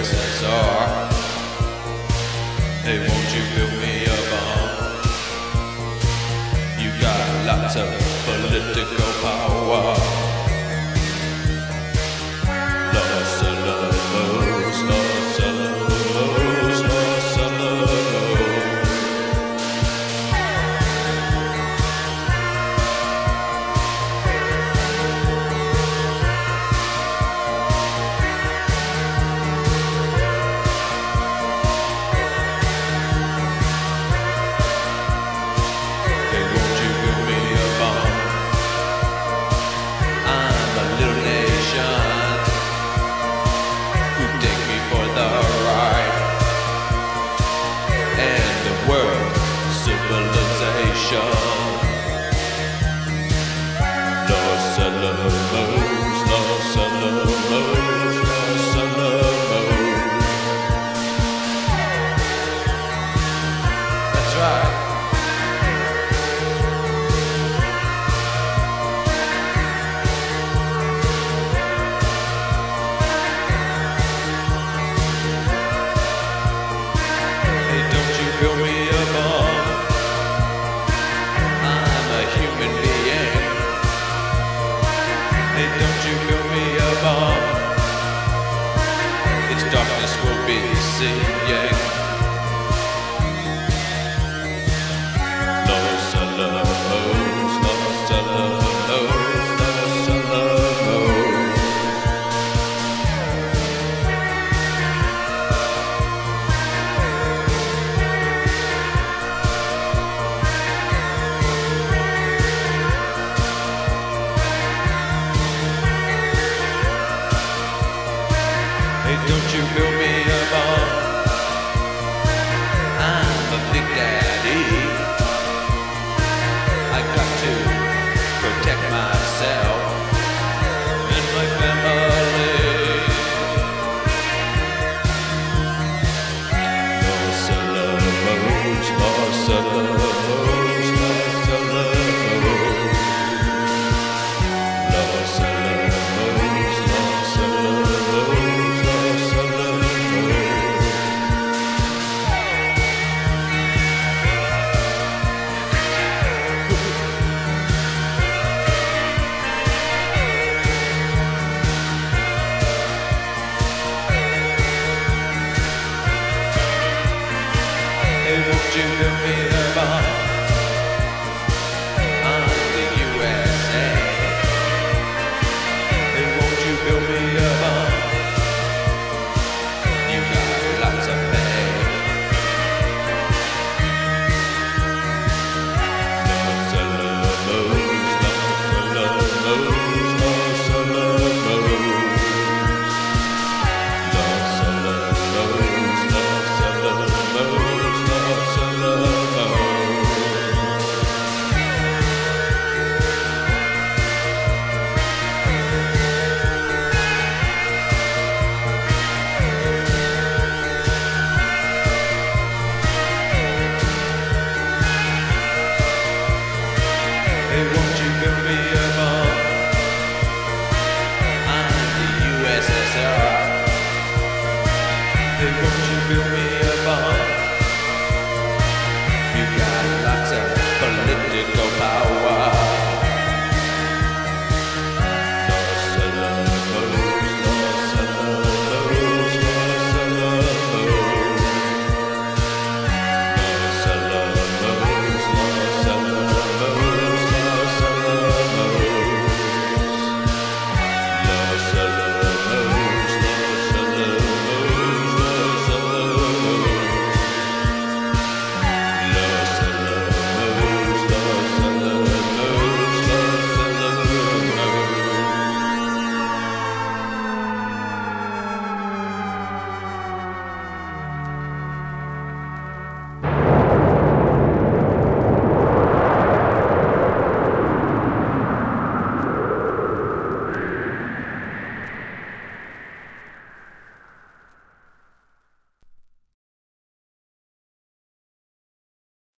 USSR. Hey, won't you build me a bomb? You got lots of political power. Los Alamos, Los Alamos, Los Alamos. Los Alamos, Los Alamos, Los Alamos. That's right. Hey, don't you build me a bomb. I'm a human being. Hey, don't you build me a bomb. Its darkness will be seeing. Los Alamos, Los Alamos, Los Alamos. Hey, don't you build